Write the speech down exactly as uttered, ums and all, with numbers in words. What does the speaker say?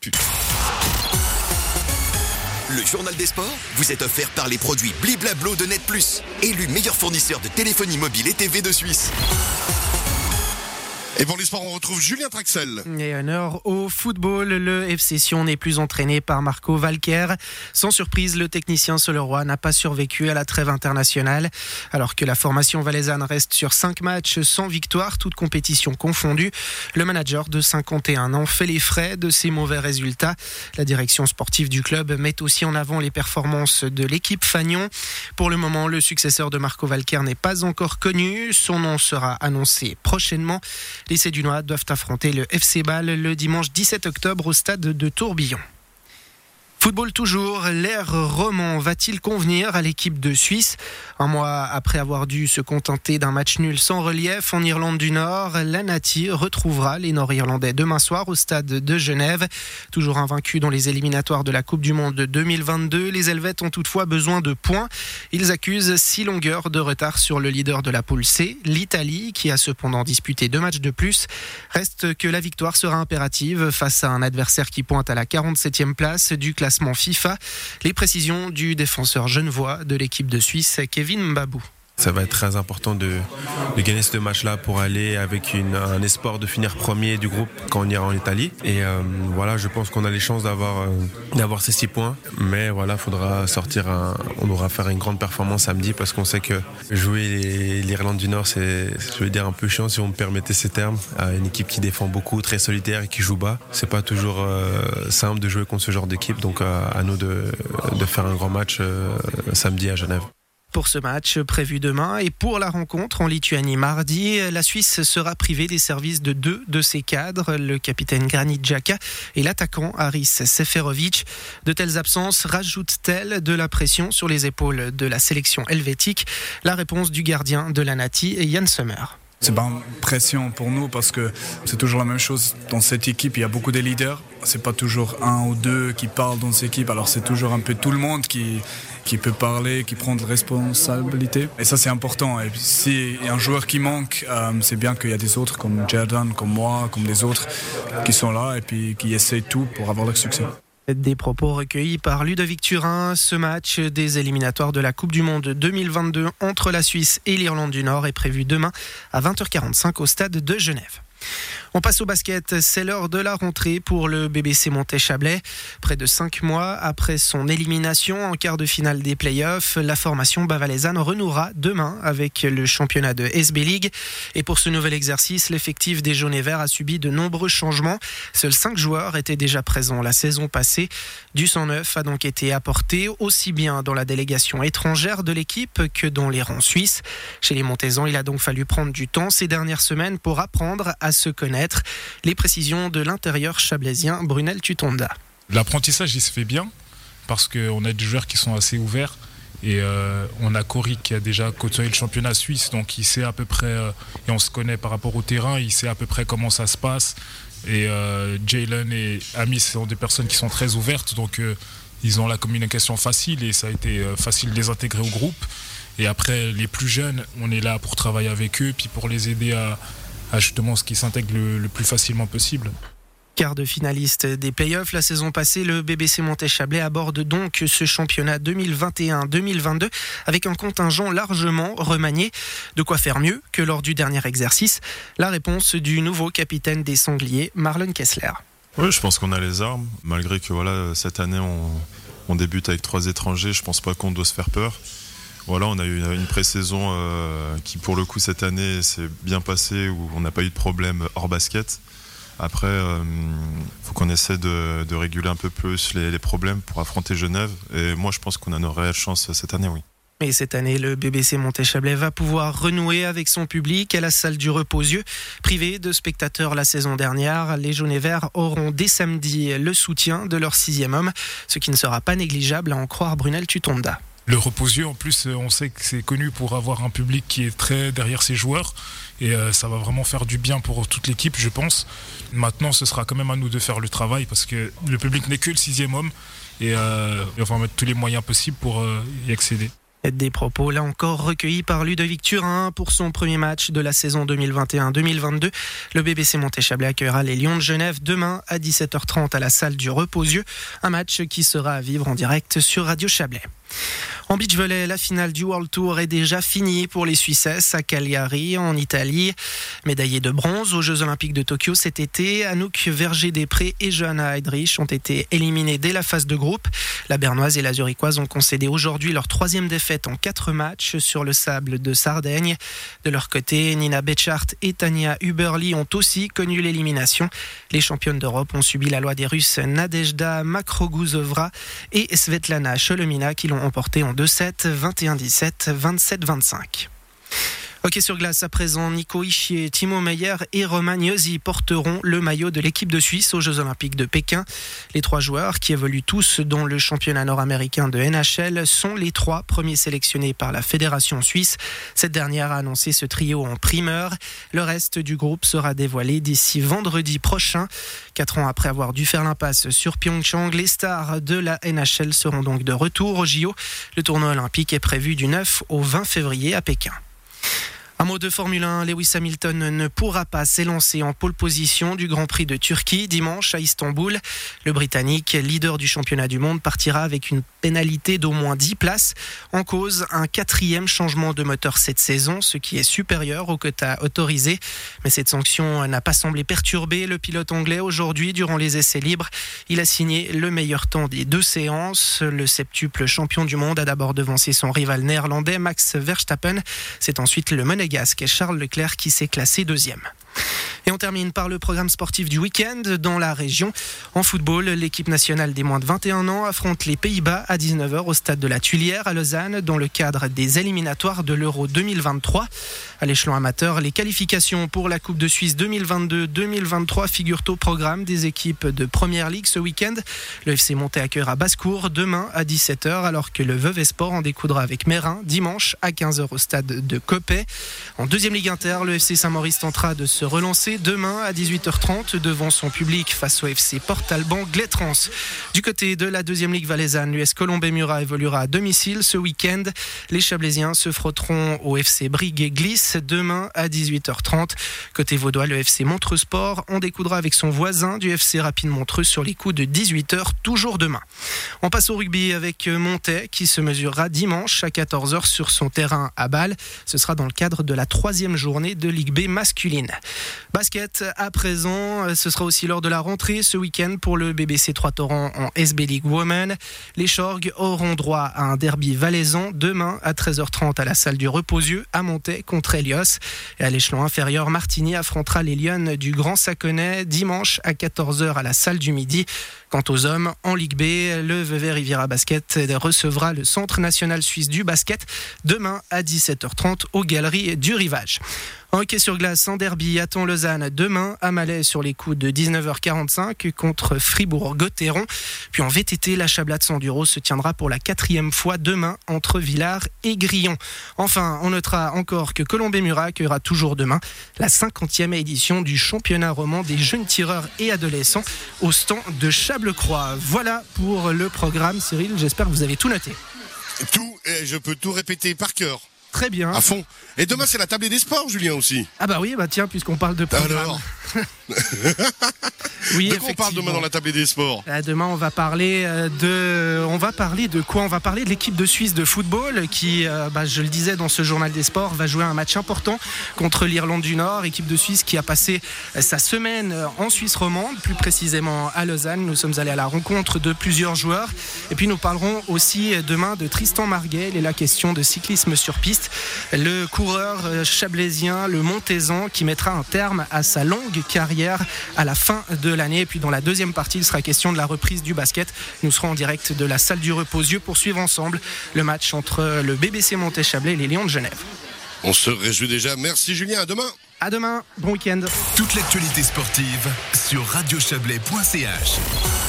Le journal des sports vous est offert par les produits Bliblablo de Net Plus, élu meilleur fournisseur de téléphonie mobile et T V de Suisse. Et pour les sports, on retrouve Julien Traxel. Et à heure au football, le F C Sion n'est plus entraîné par Marco Valker. Sans surprise, le technicien solois n'a pas survécu à la trêve internationale. Alors que la formation valaisanne reste sur cinq matchs sans victoire, toutes compétitions confondues, le manager de cinquante et un ans fait les frais de ces mauvais résultats. La direction sportive du club met aussi en avant les performances de l'équipe Fagnon. Pour le moment, le successeur de Marco Valker n'est pas encore connu. Son nom sera annoncé prochainement. Les Sédunois doivent affronter le F C Bâle le dimanche dix-sept octobre au stade de Tourbillon. Football toujours, l'air roman va-t-il convenir à l'équipe de Suisse ? Un mois après avoir dû se contenter d'un match nul sans relief en Irlande du Nord, l'Anati retrouvera les Nord-Irlandais demain soir au stade de Genève. Toujours invaincus dans les éliminatoires de la Coupe du Monde deux mille vingt-deux, les Helvètes ont toutefois besoin de points. Ils accusent six longueurs de retard sur le leader de la poule C, l'Italie, qui a cependant disputé deux matchs de plus. Reste que la victoire sera impérative face à un adversaire qui pointe à la quarante-septième place du classement FIFA. Les précisions du défenseur genevois de l'équipe de Suisse, Kevin Mbabou. Ça va être très important de, de gagner ce match-là pour aller avec une, un espoir de finir premier du groupe quand on ira en Italie. Et euh, voilà, je pense qu'on a les chances d'avoir, euh, d'avoir ces six points. Mais voilà, faudra sortir un, on devra faire une grande performance samedi parce qu'on sait que jouer les, l'Irlande du Nord, c'est, je veux dire, un peu chiant si vous me permettez ces termes. À une équipe qui défend beaucoup, très solitaire et qui joue bas. C'est pas toujours euh, simple de jouer contre ce genre d'équipe. Donc euh, à nous de, de faire un grand match euh, samedi à Genève. Pour ce match prévu demain et pour la rencontre en Lituanie mardi, la Suisse sera privée des services de deux de ses cadres, le capitaine Granit Xhaka et l'attaquant Haris Seferovic. De telles absences rajoutent-elles de la pression sur les épaules de la sélection helvétique ? La réponse du gardien de l'Anati, Yann Sommer. C'est pas une pression pour nous parce que c'est toujours la même chose. Dans cette équipe, il y a beaucoup de leaders. C'est pas toujours un ou deux qui parlent dans cette équipe. Alors c'est toujours un peu tout le monde qui, qui peut parler, qui prend de responsabilité. Et ça, c'est important. Et si il y a un joueur qui manque, euh, c'est bien qu'il y a des autres comme Jordan, comme moi, comme les autres qui sont là et puis qui essaient tout pour avoir le succès. Des propos recueillis par Ludovic Turin. Ce match des éliminatoires de la Coupe du Monde deux mille vingt-deux entre la Suisse et l'Irlande du Nord est prévu demain à vingt heures quarante-cinq au stade de Genève. On passe au basket, c'est l'heure de la rentrée pour le B B C Montet-Chablais. Près de cinq mois après son élimination en quart de finale des playoffs, la formation bas-valaisanne renouera demain avec le championnat de S B League. Et pour ce nouvel exercice, l'effectif des Jaunes et Verts a subi de nombreux changements. Seuls cinq joueurs étaient déjà présents la saison passée. Du sang neuf a donc été apporté aussi bien dans la délégation étrangère de l'équipe que dans les rangs suisses. Chez les Montaisans, il a donc fallu prendre du temps ces dernières semaines pour apprendre à se connaître. Les précisions de l'intérieur chablaisien Brunel Tutonda. L'apprentissage il se fait bien parce qu'on a des joueurs qui sont assez ouverts et euh, on a Cory qui a déjà côtoyé le championnat suisse, donc il sait à peu près euh, et on se connaît par rapport au terrain, il sait à peu près comment ça se passe. Et euh, Jalen et Ami sont des personnes qui sont très ouvertes, donc euh, ils ont la communication facile et ça a été euh, facile de les intégrer au groupe. Et après les plus jeunes, on est là pour travailler avec eux puis pour les aider à à justement ce qui s'intègre le, le plus facilement possible. Quart de finaliste des playoffs la saison passée, le B B C Montet-Chablais aborde donc ce championnat deux mille vingt et un deux mille vingt-deux avec un contingent largement remanié. De quoi faire mieux que lors du dernier exercice ? La réponse du nouveau capitaine des Sangliers, Marlon Kessler. Oui, je pense qu'on a les armes. Malgré que voilà, cette année, on, on débute avec trois étrangers, je pense pas qu'on doit se faire peur. Voilà, on a eu une pré-saison euh, qui, pour le coup, cette année, s'est bien passée, où on n'a pas eu de problème hors basket. Après, il euh, faut qu'on essaie de, de réguler un peu plus les, les problèmes pour affronter Genève. Et moi, je pense qu'on a nos réelles chances cette année, oui. Et cette année, le B B C Montet-Chablais va pouvoir renouer avec son public à la salle du Repos-Yeux. Privés de spectateurs la saison dernière, les Jaunes et Verts auront dès samedi le soutien de leur sixième homme, ce qui ne sera pas négligeable à en croire Brunel Tutonda. Le Repos-Yeux, en plus, on sait que c'est connu pour avoir un public qui est très derrière ses joueurs et euh, ça va vraiment faire du bien pour toute l'équipe, je pense. Maintenant, ce sera quand même à nous de faire le travail parce que le public n'est que le sixième homme et, euh, et on va mettre tous les moyens possibles pour euh, y accéder. Des propos là encore recueillis par Ludovic Turin pour son premier match de la saison deux mille vingt et un deux mille vingt-deux. Le B B C Montet-Chablais accueillera les Lions de Genève demain à dix-sept heures trente à la salle du Reposieux. Un match qui sera à vivre en direct sur Radio Chablais. En beach volley, la finale du World Tour est déjà finie pour les Suissesses à Cagliari, en Italie. Médaillées de bronze aux Jeux Olympiques de Tokyo cet été, Anouk Verger-Després et Johanna Heidrich ont été éliminées dès la phase de groupe. La Bernoise et la Zurichoise ont concédé aujourd'hui leur troisième défaite en quatre matchs sur le sable de Sardaigne. De leur côté, Nina Betchart et Tania Huberli ont aussi connu l'élimination. Les championnes d'Europe ont subi la loi des Russes Nadezhda Makroguzova et Svetlana Sholomina qui l'ont emporté en deux sept, vingt et un dix-sept, vingt-sept vingt-cinq. Hockey sur glace à présent, Nico Hischier, Timo Meyer et Roman Josi porteront le maillot de l'équipe de Suisse aux Jeux Olympiques de Pékin. Les trois joueurs, qui évoluent tous dans le championnat nord-américain de N H L, sont les trois premiers sélectionnés par la Fédération suisse. Cette dernière a annoncé ce trio en primeur. Le reste du groupe sera dévoilé d'ici vendredi prochain. Quatre ans après avoir dû faire l'impasse sur Pyeongchang, les stars de la N H L seront donc de retour au J O. Le tournoi olympique est prévu du neuf au vingt février à Pékin. Un mot de Formule un, Lewis Hamilton ne pourra pas s'élancer en pole position du Grand Prix de Turquie dimanche à Istanbul. Le Britannique, leader du championnat du monde, partira avec une pénalité d'au moins dix places. En cause, un quatrième changement de moteur cette saison, ce qui est supérieur au quota autorisé. Mais cette sanction n'a pas semblé perturber le pilote anglais aujourd'hui durant les essais libres. Il a signé le meilleur temps des deux séances. Le septuple champion du monde a d'abord devancé son rival néerlandais Max Verstappen. C'est ensuite le monégasque Charles Leclerc qui s'est classé deuxième. Et on termine par le programme sportif du week-end dans la région. En football, l'équipe nationale des moins de vingt et un ans affronte les Pays-Bas à dix-neuf heures au stade de la Tuilière à Lausanne dans le cadre des éliminatoires de l'Euro deux mille vingt-trois. À l'échelon amateur, les qualifications pour la Coupe de Suisse deux mille vingt-deux deux mille vingt-trois figurent au programme des équipes de Première Ligue ce week-end. Le F C Montet accueillera Basse-Cour demain à dix-sept heures alors que le Vevey Sport en découdra avec Meyrin dimanche à quinze heures au stade de Coppet. En deuxième Ligue Inter, le F C Saint-Maurice tentera de se relancer demain à dix-huit heures trente devant son public face au F C Port-Alban Glétrans. Du côté de la deuxième Ligue valaisanne, l'U S Colombey-Murat évoluera à domicile ce week-end. Les Chablaisiens se frotteront au F C Brigue et Glisse demain à dix-huit heures trente. Côté vaudois, le F C Montreux Sport en découdra avec son voisin du F C Rapide Montreux sur les coups de dix-huit heures toujours demain. On passe au rugby avec Montet qui se mesurera dimanche à quatorze heures sur son terrain à Bâle. Ce sera dans le cadre de la troisième journée de Ligue B masculine. Basket à présent, ce sera aussi lors de la rentrée ce week-end pour le B B C Trois-Torrents en S B League Women. Les Chorgues auront droit à un derby valaisan demain à treize heures trente à la salle du Reposieux à Montet contre Elios. Et à l'échelon inférieur, Martigny affrontera les Lyonnes du Grand Saconnet dimanche à quatorze heures à la salle du Midi. Quant aux hommes, en Ligue B, le Vevey Riviera Basket recevra le Centre National Suisse du Basket demain à dix-sept heures trente aux Galeries du Rivage. En hockey sur glace, en derby, Athon-Lausanne demain à Malais sur les coups de dix-neuf heures quarante-cinq contre Fribourg-Gotteron. Puis en V T T, la Chablade Sanduro se tiendra pour la quatrième fois demain entre Villars et Grillon. Enfin, on notera encore que Colombey-Murat accueillera toujours demain la cinquantième édition du championnat roman des jeunes tireurs et adolescents au stand de Chablecroix. Voilà pour le programme, Cyril. J'espère que vous avez tout noté. Tout, et je peux tout répéter par cœur. Très bien. À fond. Et demain, c'est la table des sports, Julien, aussi. Ah bah oui, bah tiens, puisqu'on parle de programme. Alors oui, de quoi on parle demain dans la table des sports? Demain, on va parler de, on va parler de quoi? On va parler de l'équipe de Suisse de football qui, bah, je le disais dans ce journal des sports, va jouer un match important contre l'Irlande du Nord. Équipe de Suisse qui a passé sa semaine en Suisse romande, plus précisément à Lausanne. Nous sommes allés à la rencontre de plusieurs joueurs. Et puis nous parlerons aussi demain de Tristan Marguet. Il est la question de cyclisme sur piste. Le coureur chablaisien, le Montaisan, qui mettra un terme à sa longue carrière à la fin de l'année. Et puis dans la deuxième partie, il sera question de la reprise du basket. Nous serons en direct de la salle du Reposieux pour suivre ensemble le match entre le B B C Montet-Chablais et les Lions de Genève. On se réjouit déjà. Merci Julien, à demain. À demain, bon week-end. Toute l'actualité sportive sur radio chablais point c h.